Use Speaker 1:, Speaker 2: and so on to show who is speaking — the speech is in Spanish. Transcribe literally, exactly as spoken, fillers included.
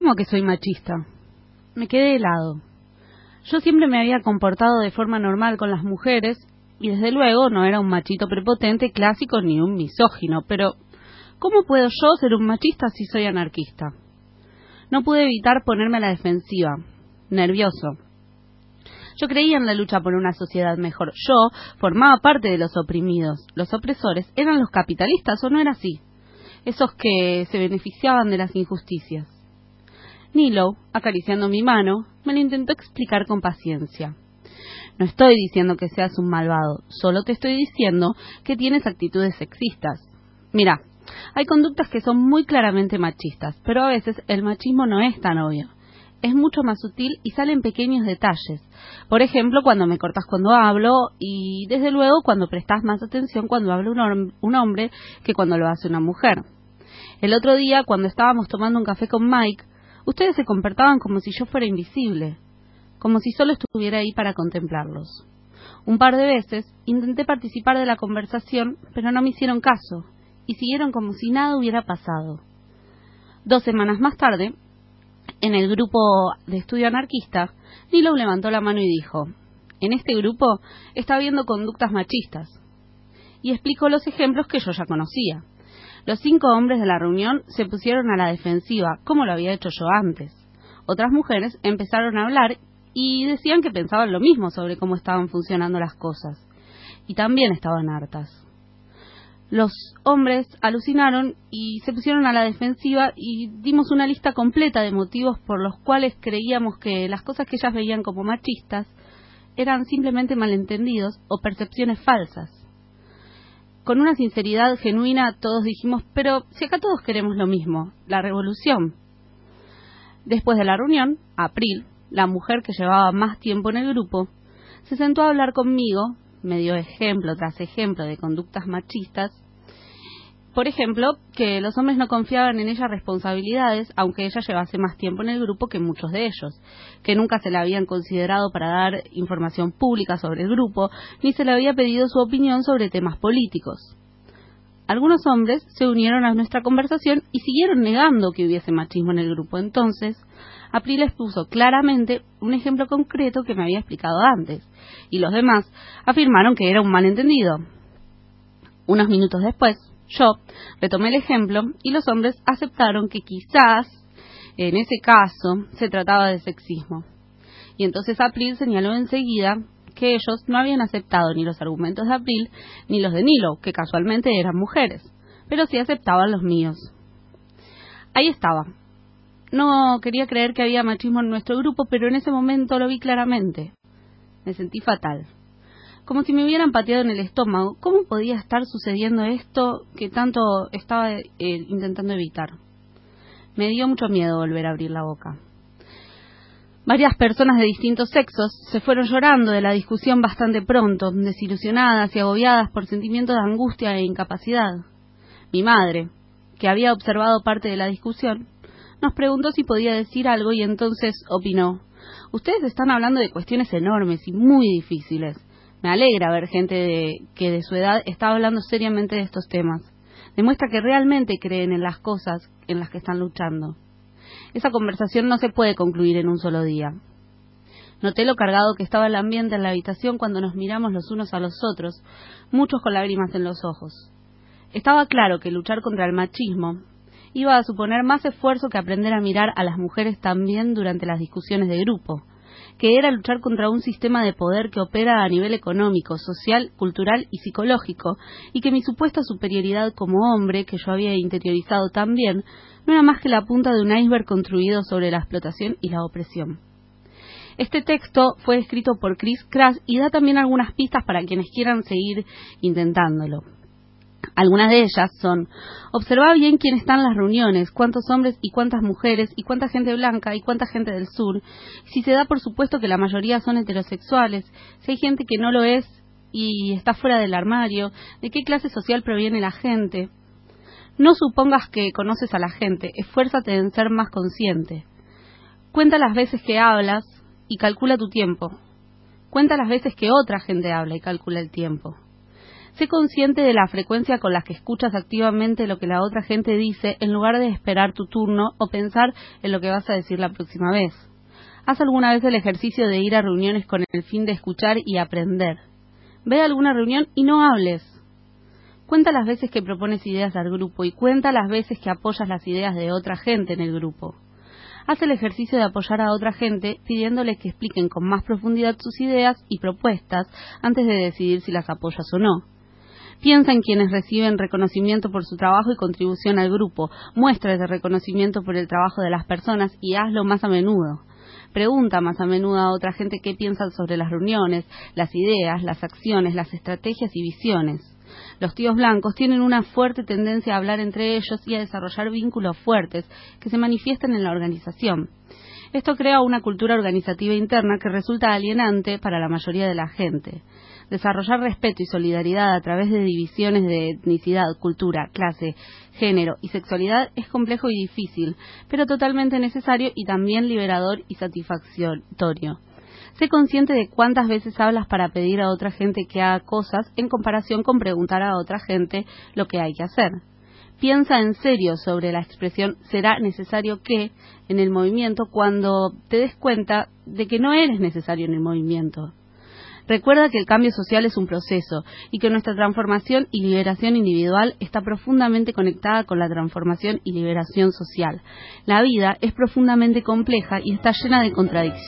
Speaker 1: ¿Cómo que soy machista? Me quedé helado. Yo siempre me había comportado de forma normal con las mujeres y desde luego no era un machito prepotente clásico ni un misógino, pero ¿cómo puedo yo ser un machista si soy anarquista? No pude evitar ponerme a la defensiva, nervioso. Yo creía en la lucha por una sociedad mejor. Yo formaba parte de los oprimidos. Los opresores eran los capitalistas, ¿o no era así? Esos que se beneficiaban de las injusticias. Nilo, acariciando mi mano, me lo intentó explicar con paciencia. No estoy diciendo que seas un malvado, solo te estoy diciendo que tienes actitudes sexistas. Mira, hay conductas que son muy claramente machistas, pero a veces el machismo no es tan obvio. Es mucho más sutil y salen pequeños detalles. Por ejemplo, cuando me cortas cuando hablo y, desde luego, cuando prestas más atención cuando habla un, hom- un hombre que cuando lo hace una mujer. El otro día, cuando estábamos tomando un café con Mike, ustedes se comportaban como si yo fuera invisible, como si solo estuviera ahí para contemplarlos. Un par de veces intenté participar de la conversación, pero no me hicieron caso, y siguieron como si nada hubiera pasado. Dos semanas más tarde, en el grupo de estudio anarquista, Nilo levantó la mano y dijo: en este grupo está habiendo conductas machistas. Y explicó los ejemplos que yo ya conocía. Los cinco hombres de la reunión se pusieron a la defensiva, como lo había hecho yo antes. Otras mujeres empezaron a hablar y decían que pensaban lo mismo sobre cómo estaban funcionando las cosas. Y también estaban hartas. Los hombres alucinaron y se pusieron a la defensiva y dimos una lista completa de motivos por los cuales creíamos que las cosas que ellas veían como machistas eran simplemente malentendidos o percepciones falsas. Con una sinceridad genuina todos dijimos, pero si acá todos queremos lo mismo, la revolución. Después de la reunión, April, la mujer que llevaba más tiempo en el grupo, se sentó a hablar conmigo, me dio ejemplo tras ejemplo de conductas machistas. Por ejemplo, que los hombres no confiaban en ella responsabilidades, aunque ella llevase más tiempo en el grupo que muchos de ellos, que nunca se la habían considerado para dar información pública sobre el grupo, ni se le había pedido su opinión sobre temas políticos. Algunos hombres se unieron a nuestra conversación y siguieron negando que hubiese machismo en el grupo. Entonces, April les puso claramente un ejemplo concreto que me había explicado antes, y los demás afirmaron que era un malentendido. Unos minutos después, yo retomé el ejemplo y los hombres aceptaron que quizás, en ese caso, se trataba de sexismo. Y entonces April señaló enseguida que ellos no habían aceptado ni los argumentos de April ni los de Nilo, que casualmente eran mujeres, pero sí aceptaban los míos. Ahí estaba. No quería creer que había machismo en nuestro grupo, pero en ese momento lo vi claramente. Me sentí fatal. Como si me hubieran pateado en el estómago. ¿Cómo podía estar sucediendo esto que tanto estaba eh, intentando evitar? Me dio mucho miedo volver a abrir la boca. Varias personas de distintos sexos se fueron llorando de la discusión bastante pronto, desilusionadas y agobiadas por sentimientos de angustia e incapacidad. Mi madre, que había observado parte de la discusión, nos preguntó si podía decir algo y entonces opinó: ustedes están hablando de cuestiones enormes y muy difíciles. Me alegra ver gente de, que de su edad está hablando seriamente de estos temas. Demuestra que realmente creen en las cosas en las que están luchando. Esa conversación no se puede concluir en un solo día. Noté lo cargado que estaba el ambiente en la habitación cuando nos miramos los unos a los otros, muchos con lágrimas en los ojos. Estaba claro que luchar contra el machismo iba a suponer más esfuerzo que aprender a mirar a las mujeres también durante las discusiones de grupo, que era luchar contra un sistema de poder que opera a nivel económico, social, cultural y psicológico, y que mi supuesta superioridad como hombre, que yo había interiorizado también, no era más que la punta de un iceberg construido sobre la explotación y la opresión. Este texto fue escrito por Chris Crash y da también algunas pistas para quienes quieran seguir intentándolo. Algunas de ellas son: observa bien quién está en las reuniones, cuántos hombres y cuántas mujeres, y cuánta gente blanca y cuánta gente del sur, si se da por supuesto que la mayoría son heterosexuales, si hay gente que no lo es y está fuera del armario, de qué clase social proviene la gente. No supongas que conoces a la gente, esfuérzate en ser más consciente. Cuenta las veces que hablas y calcula tu tiempo. Cuenta las veces que otra gente habla y calcula el tiempo. Sé consciente de la frecuencia con la que escuchas activamente lo que la otra gente dice en lugar de esperar tu turno o pensar en lo que vas a decir la próxima vez. Haz alguna vez el ejercicio de ir a reuniones con el fin de escuchar y aprender. Ve a alguna reunión y no hables. Cuenta las veces que propones ideas al grupo y cuenta las veces que apoyas las ideas de otra gente en el grupo. Haz el ejercicio de apoyar a otra gente pidiéndoles que expliquen con más profundidad sus ideas y propuestas antes de decidir si las apoyas o no. Piensa en quienes reciben reconocimiento por su trabajo y contribución al grupo. Muestra ese reconocimiento por el trabajo de las personas y hazlo más a menudo. Pregunta más a menudo a otra gente qué piensan sobre las reuniones, las ideas, las acciones, las estrategias y visiones. Los tíos blancos tienen una fuerte tendencia a hablar entre ellos y a desarrollar vínculos fuertes que se manifiestan en la organización. Esto crea una cultura organizativa interna que resulta alienante para la mayoría de la gente. Desarrollar respeto y solidaridad a través de divisiones de etnicidad, cultura, clase, género y sexualidad es complejo y difícil, pero totalmente necesario y también liberador y satisfactorio. Sé consciente de cuántas veces hablas para pedir a otra gente que haga cosas en comparación con preguntar a otra gente lo que hay que hacer. Piensa en serio sobre la expresión «será necesario que» en el movimiento cuando te des cuenta de que no eres necesario en el movimiento. Recuerda que el cambio social es un proceso y que nuestra transformación y liberación individual está profundamente conectada con la transformación y liberación social. La vida es profundamente compleja y está llena de contradicciones.